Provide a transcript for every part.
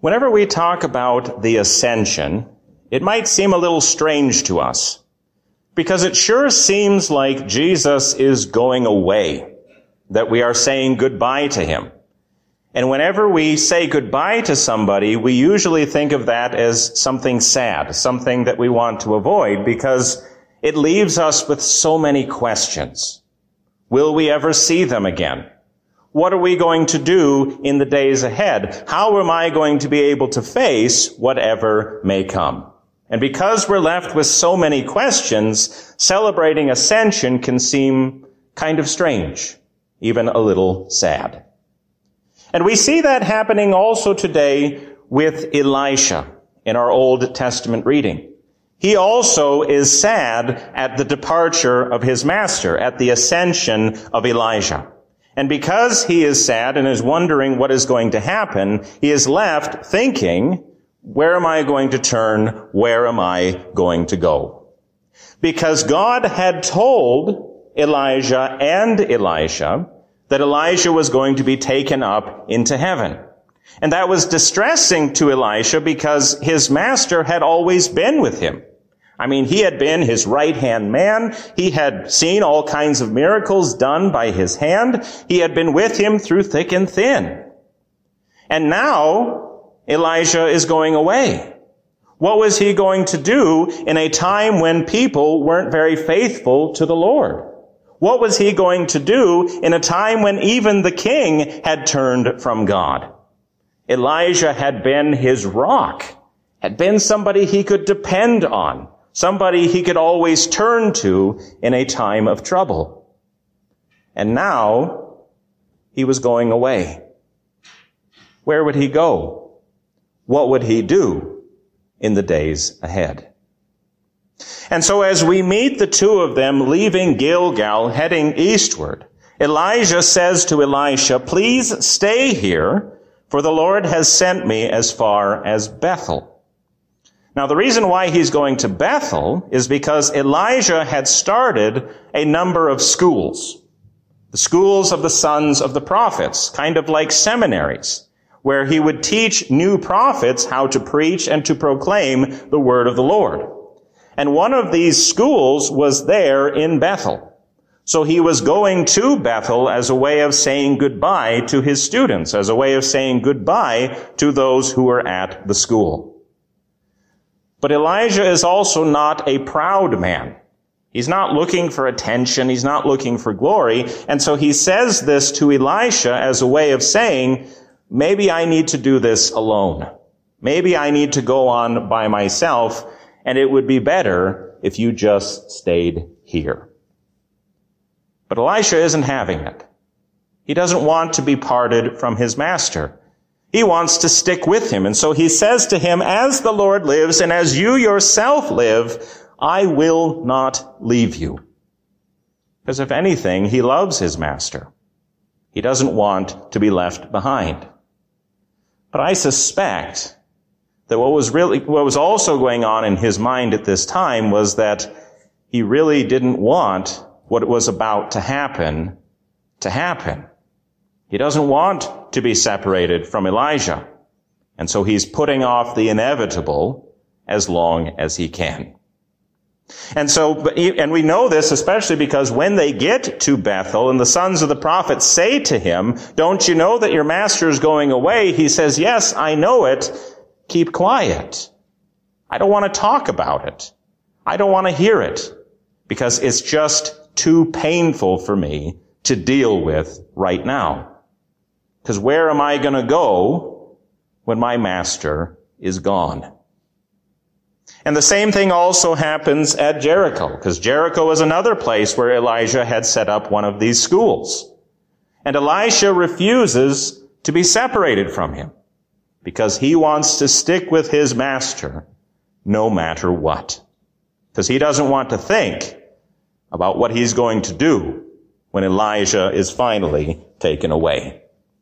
Whenever we talk about the ascension, it might seem a little strange to us, because it sure seems like Jesus is going away, that we are saying goodbye to him. And whenever we say goodbye to somebody, we usually think of that as something sad, something that we want to avoid, because it leaves us with so many questions. Will we ever see them again? What are we going to do in the days ahead? How am I going to be able to face whatever may come? And because we're left with so many questions, celebrating ascension can seem kind of strange, even a little sad. And we see that happening also today with Elisha in our Old Testament reading. He also is sad at the departure of his master, at the ascension of Elijah. And because he is sad and is wondering what is going to happen, he is left thinking, where am I going to turn? Where am I going to go? Because God had told Elijah and Elisha that Elijah was going to be taken up into heaven. And that was distressing to Elisha because his master had always been with him. I mean, he had been his right-hand man. He had seen all kinds of miracles done by his hand. He had been with him through thick and thin. And now Elijah is going away. What was he going to do in a time when people weren't very faithful to the Lord? What was he going to do in a time when even the king had turned from God? Elijah had been his rock, had been somebody he could depend on, somebody he could always turn to in a time of trouble. And now he was going away. Where would he go? What would he do in the days ahead? And so as we meet the two of them leaving Gilgal, heading eastward, Elijah says to Elisha, "Please stay here, for the Lord has sent me as far as Bethel." Now, the reason why he's going to Bethel is because Elijah had started a number of schools. The schools of the sons of the prophets, kind of like seminaries, where he would teach new prophets how to preach and to proclaim the word of the Lord. And one of these schools was there in Bethel. So he was going to Bethel as a way of saying goodbye to his students, as a way of saying goodbye to those who were at the school. But Elijah is also not a proud man. He's not looking for attention. He's not looking for glory. And so he says this to Elisha as a way of saying, maybe I need to do this alone. Maybe I need to go on by myself, and it would be better if you just stayed here. But Elisha isn't having it. He doesn't want to be parted from his master. He wants to stick with him. And so he says to him, "As the Lord lives and as you yourself live, I will not leave you." Because if anything, he loves his master. He doesn't want to be left behind. But I suspect that what was also going on in his mind at this time was that he really didn't want what was about to happen to happen. He doesn't want to be separated from Elijah. And so he's putting off the inevitable as long as he can. And we know this especially because when they get to Bethel and the sons of the prophets say to him, "Don't you know that your master is going away?" He says, "Yes, I know it. Keep quiet. I don't want to talk about it. I don't want to hear it because it's just too painful for me to deal with right now. Because where am I going to go when my master is gone?" And the same thing also happens at Jericho, because Jericho is another place where Elijah had set up one of these schools. And Elisha refuses to be separated from him because he wants to stick with his master no matter what. Because he doesn't want to think about what he's going to do when Elijah is finally taken away.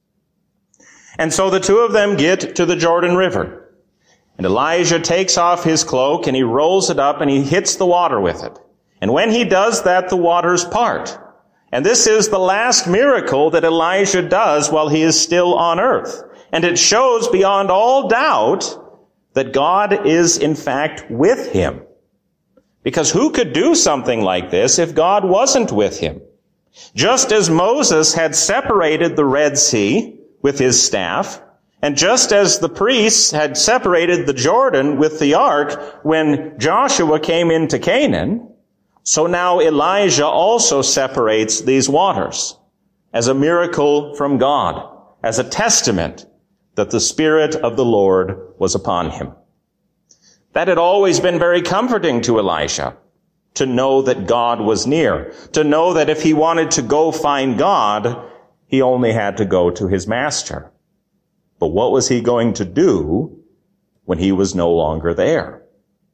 And so the two of them get to the Jordan River. And Elijah takes off his cloak and he rolls it up and he hits the water with it. And when he does that, the waters part. And this is the last miracle that Elijah does while he is still on earth. And it shows beyond all doubt that God is in fact with him. Because who could do something like this if God wasn't with him? Just as Moses had separated the Red Sea with his staff, and just as the priests had separated the Jordan with the ark when Joshua came into Canaan, so now Elijah also separates these waters as a miracle from God, as a testament that the Spirit of the Lord was upon him. That had always been very comforting to Elisha, to know that God was near, to know that if he wanted to go find God, he only had to go to his master. But what was he going to do when he was no longer there?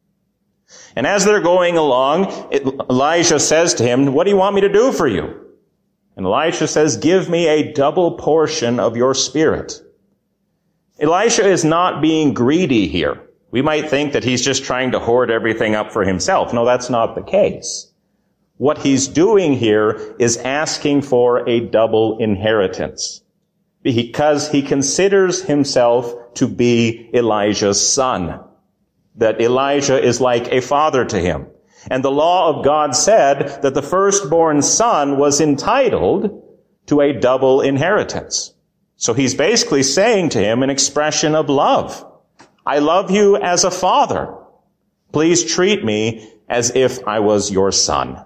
And as they're going along, Elijah says to him, "What do you want me to do for you?" And Elisha says, "Give me a double portion of your spirit." Elisha is not being greedy here. We might think that he's just trying to hoard everything up for himself. No, that's not the case. What he's doing here is asking for a double inheritance, because he considers himself to be Elijah's son, that Elijah is like a father to him. And the law of God said that the firstborn son was entitled to a double inheritance. So he's basically saying to him an expression of love. I love you as a father. Please treat me as if I was your son.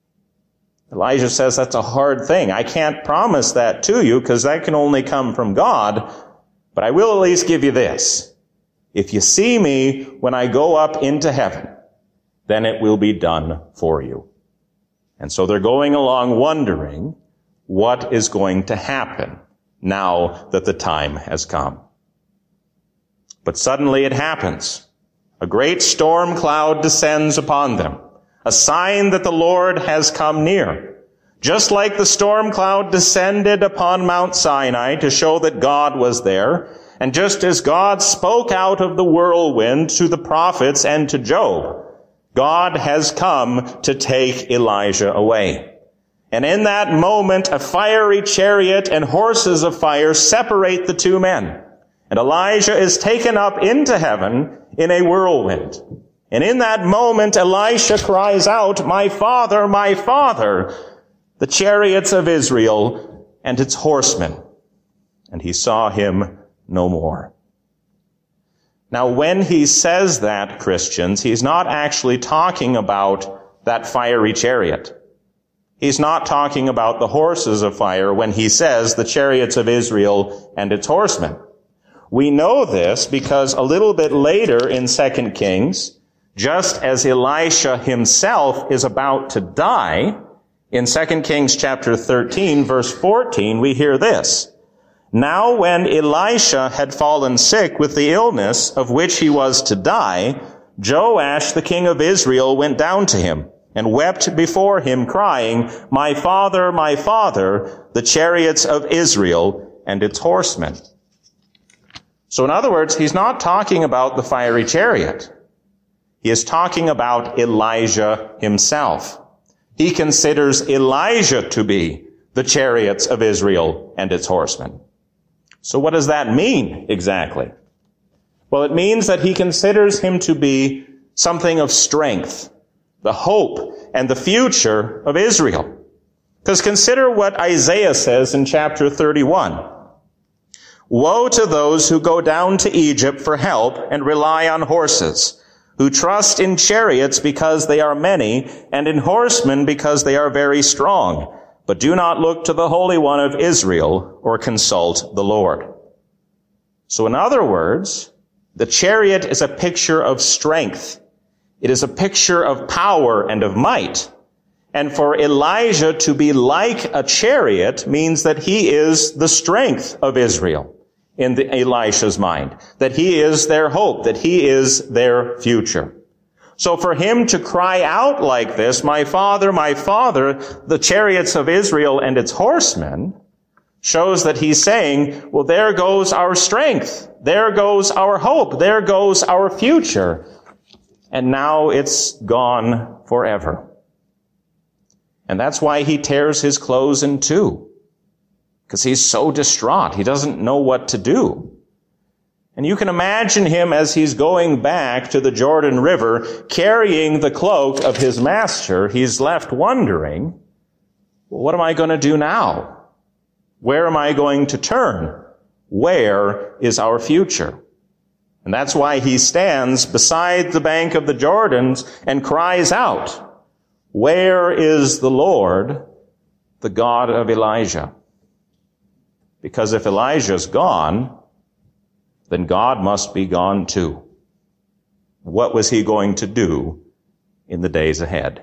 Elijah says that's a hard thing. I can't promise that to you because that can only come from God, but I will at least give you this. If you see me when I go up into heaven, then it will be done for you. And so they're going along wondering what is going to happen now that the time has come. But suddenly it happens. A great storm cloud descends upon them, a sign that the Lord has come near. Just like the storm cloud descended upon Mount Sinai to show that God was there, and just as God spoke out of the whirlwind to the prophets and to Job, God has come to take Elijah away. And in that moment, a fiery chariot and horses of fire separate the two men. And Elijah is taken up into heaven in a whirlwind. And in that moment, Elisha cries out, my father, the chariots of Israel and its horsemen. And he saw him no more. Now, when he says that, Christians, he's not actually talking about that fiery chariot. He's not talking about the horses of fire when he says the chariots of Israel and its horsemen. We know this because a little bit later in 2 Kings, just as Elisha himself is about to die, in 2 Kings chapter 13, verse 14, we hear this. Now when Elisha had fallen sick with the illness of which he was to die, Joash, the king of Israel, went down to him and wept before him, crying, my father, the chariots of Israel and its horsemen. So in other words, he's not talking about the fiery chariot. He is talking about Elijah himself. He considers Elijah to be the chariots of Israel and its horsemen. So what does that mean exactly? Well, it means that he considers him to be something of strength, the hope and the future of Israel. Because consider what Isaiah says in chapter 31. Woe to those who go down to Egypt for help and rely on horses, who trust in chariots because they are many, and in horsemen because they are very strong, but do not look to the Holy One of Israel or consult the Lord. So in other words, the chariot is a picture of strength. It is a picture of power and of might. And for Elijah to be like a chariot means that he is the strength of Israel in Elisha's mind, that he is their hope, that he is their future. So for him to cry out like this, my father, the chariots of Israel and its horsemen, shows that he's saying, well, there goes our strength. There goes our hope. There goes our future. And now it's gone forever. And that's why he tears his clothes in two. Because he's so distraught. He doesn't know what to do. And you can imagine him as he's going back to the Jordan River, carrying the cloak of his master. He's left wondering, well, what am I going to do now? Where am I going to turn? Where is our future? And that's why he stands beside the bank of the Jordan and cries out, "Where is the Lord, the God of Elijah?" Because if Elijah's gone, then God must be gone too. What was he going to do in the days ahead?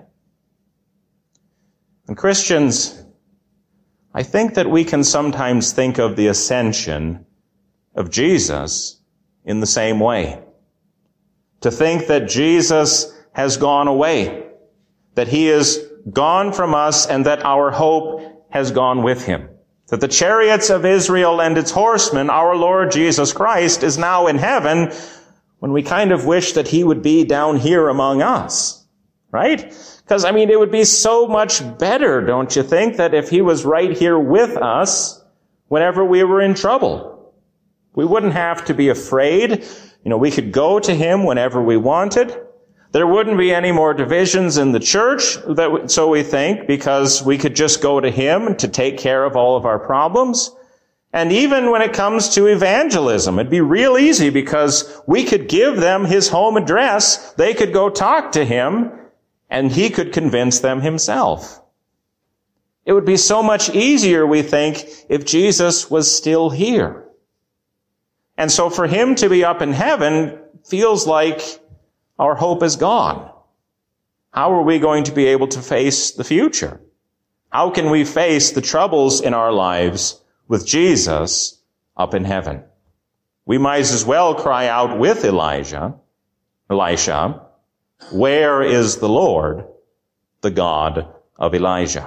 And Christians, I think that we can sometimes think of the ascension of Jesus in the same way. To think that Jesus has gone away, that he is gone from us, and that our hope has gone with him. That the chariots of Israel and its horsemen, our Lord Jesus Christ, is now in heaven, when we kind of wish that he would be down here among us. Right? Because, it would be so much better, don't you think, that if he was right here with us whenever we were in trouble. We wouldn't have to be afraid. We could go to him whenever we wanted. There wouldn't be any more divisions in the church, so we think, because we could just go to him to take care of all of our problems. And even when it comes to evangelism, it'd be real easy because we could give them his home address. They could go talk to him, and he could convince them himself. It would be so much easier, we think, if Jesus was still here. And so for him to be up in heaven feels like our hope is gone. How are we going to be able to face the future? How can we face the troubles in our lives with Jesus up in heaven? We might as well cry out with Elisha, "Where is the Lord, the God of Elijah?"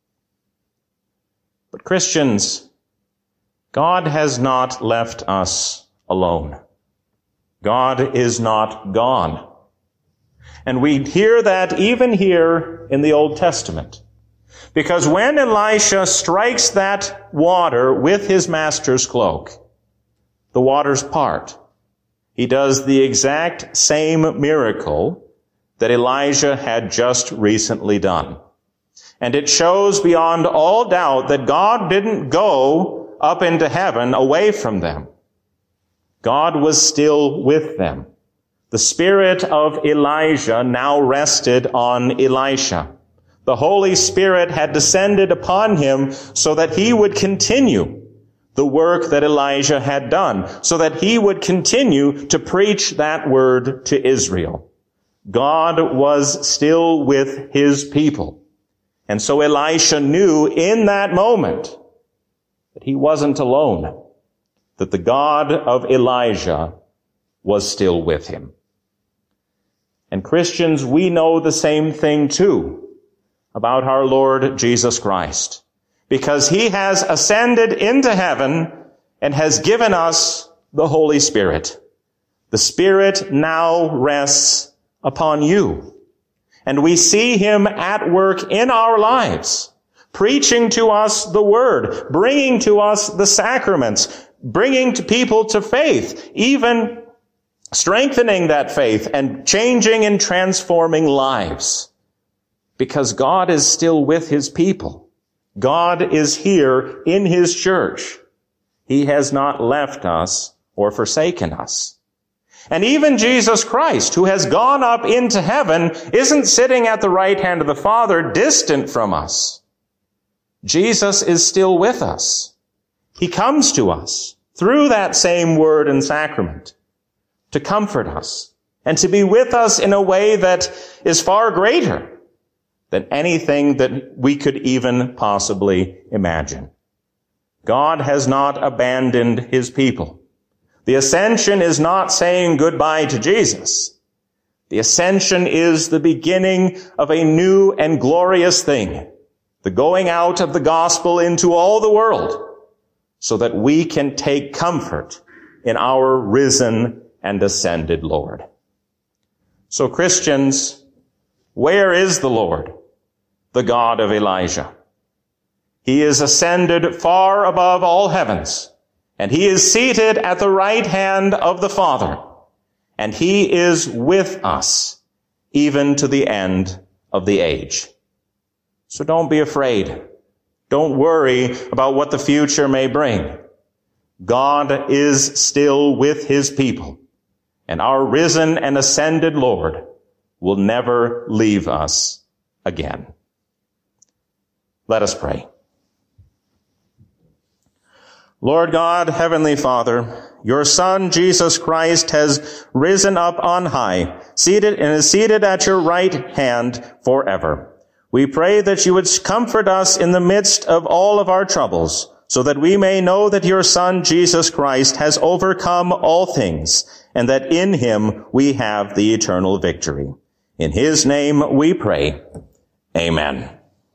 But Christians, God has not left us alone. God is not gone. And we hear that even here in the Old Testament. Because when Elisha strikes that water with his master's cloak, the waters part. He does the exact same miracle that Elijah had just recently done. And it shows beyond all doubt that God didn't go up into heaven away from them. God was still with them. The spirit of Elijah now rested on Elisha. The Holy Spirit had descended upon him so that he would continue the work that Elijah had done, so that he would continue to preach that word to Israel. God was still with his people. And so Elisha knew in that moment that he wasn't alone, that the God of Elijah was still with him. And Christians, we know the same thing too about our Lord Jesus Christ, because he has ascended into heaven and has given us the Holy Spirit. The Spirit now rests upon you. And we see him at work in our lives, preaching to us the word, bringing to us the sacraments, bringing to people to faith, even strengthening that faith and changing and transforming lives. Because God is still with his people. God is here in his church. He has not left us or forsaken us. And even Jesus Christ, who has gone up into heaven, isn't sitting at the right hand of the Father, distant from us. Jesus is still with us. He comes to us through that same word and sacrament to comfort us and to be with us in a way that is far greater than anything that we could even possibly imagine. God has not abandoned his people. The ascension is not saying goodbye to Jesus. The ascension is the beginning of a new and glorious thing, the going out of the gospel into all the world, so that we can take comfort in our risen and ascended Lord. So Christians, where is the Lord, the God of Elijah? He is ascended far above all heavens, and he is seated at the right hand of the Father, and he is with us, even to the end of the age. So don't be afraid. Don't worry about what the future may bring. God is still with his people, and our risen and ascended Lord will never leave us again. Let us pray. Lord God, Heavenly Father, your Son, Jesus Christ, has risen up on high, is seated at your right hand forever. We pray that you would comfort us in the midst of all of our troubles, so that we may know that your Son, Jesus Christ, has overcome all things, and that in him we have the eternal victory. In his name we pray. Amen.